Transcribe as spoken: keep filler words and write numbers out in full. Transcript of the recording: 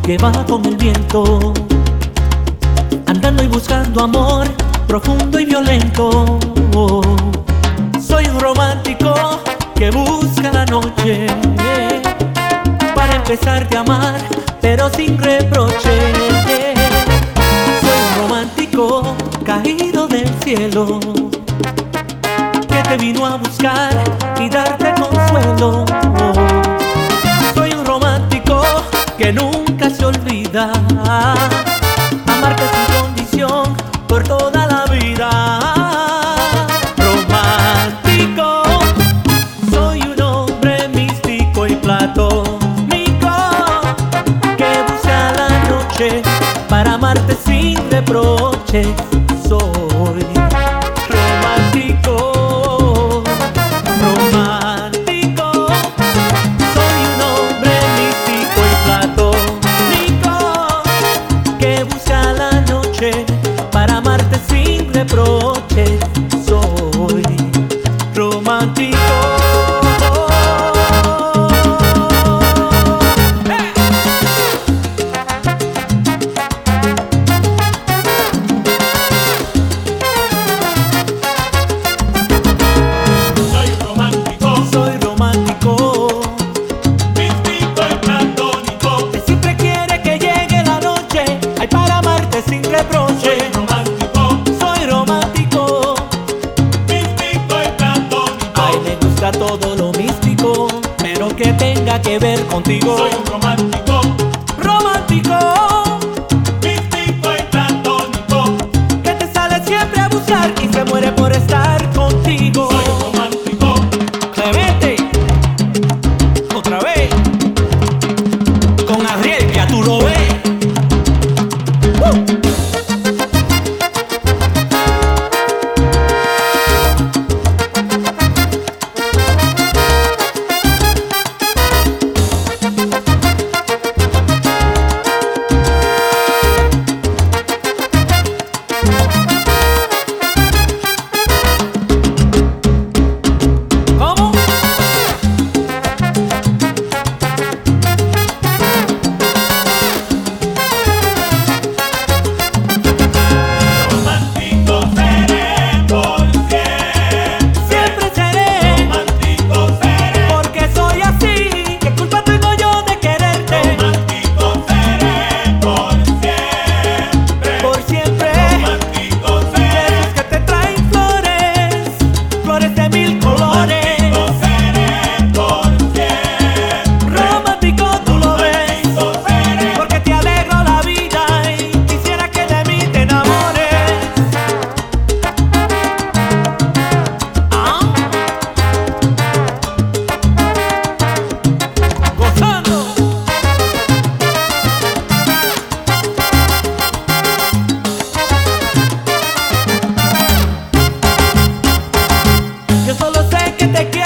que va con el viento, andando y buscando amor profundo y violento. Soy un romántico que busca la noche para empezarte a amar, pero sin reproche. Soy un romántico caído del cielo, que te vino a buscar y darte consuelo. Soy un romántico que nunca se olvida, amarte sin condición por toda la vida. Romántico, soy un hombre místico y platónico, que busca la noche para amarte sin reproche. Soy romántico, romántico, soy un hombre místico y platónico, que busca la noche para amarte sin reproche. Soy romántico. Sin reproche, soy romántico, soy romántico, místico y platónico. A él le gusta todo lo místico, pero que tenga que ver contigo. Soy un romántico, romántico, místico y platónico. que te sale siempre a buscar y se muere por estar contigo. Soy un romántico, Clemente, otra vez, con Adriel, que a tú lo ves. Yo solo sé que te quiero.